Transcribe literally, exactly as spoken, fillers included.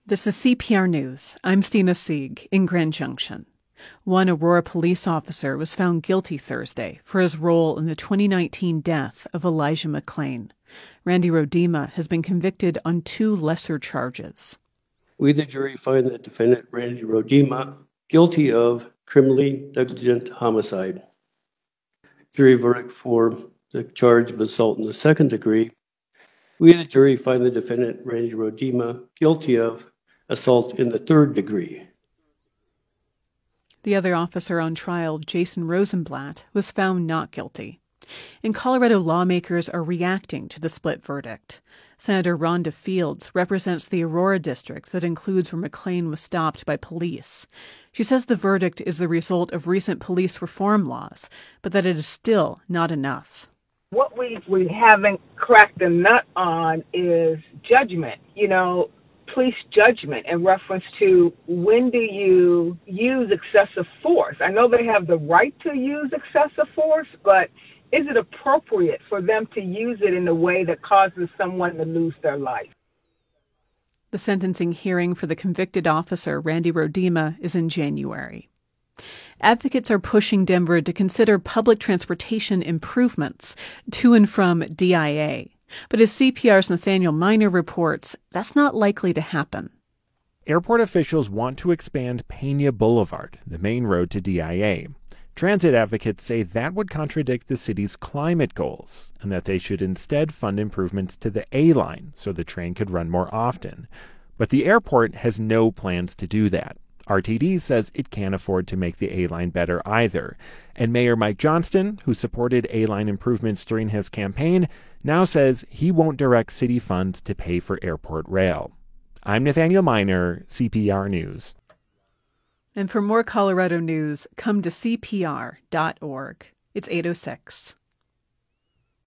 This is C P R News. I'm Stina Sieg in Grand Junction. One Aurora police officer was found guilty Thursday for his role in the twenty nineteen death of Elijah McClain. Randy Rodema has been convicted on two lesser charges. We, the jury, find the defendant, Randy Rodema, guilty of criminally negligent homicide. Jury verdict for the charge of assault in the second degree. We, the jury, find the defendant, Randy Rodema, guilty of assault in the third degree. The other officer on trial, Jason Rosenblatt, was found not guilty. In Colorado, lawmakers are reacting to the split verdict. Senator Rhonda Fields represents the Aurora district that includes where McClain was stopped by police. She says the verdict is the result of recent police reform laws, but that it is still not enough. What we, we haven't cracked the nut on is judgment, you know, police judgment in reference to when do you use excessive force. I know they have the right to use excessive force, but is it appropriate for them to use it in a way that causes someone to lose their life? The sentencing hearing for the convicted officer, Randy Rodema, is in January. Advocates are pushing Denver to consider public transportation improvements to and from D I A. But as C P R's Nathaniel Miner reports, that's not likely to happen. Airport officials want to expand Pena Boulevard, the main road to D I A. Transit advocates say that would contradict the city's climate goals and that they should instead fund improvements to the A-line so the train could run more often. But the airport has no plans to do that. R T D says it can't afford to make the A-line better either. And Mayor Mike Johnston, who supported A-line improvements during his campaign, now says he won't direct city funds to pay for airport rail. I'm Nathaniel Miner, C P R News. And for more Colorado news, come to C P R dot org. It's eight oh six.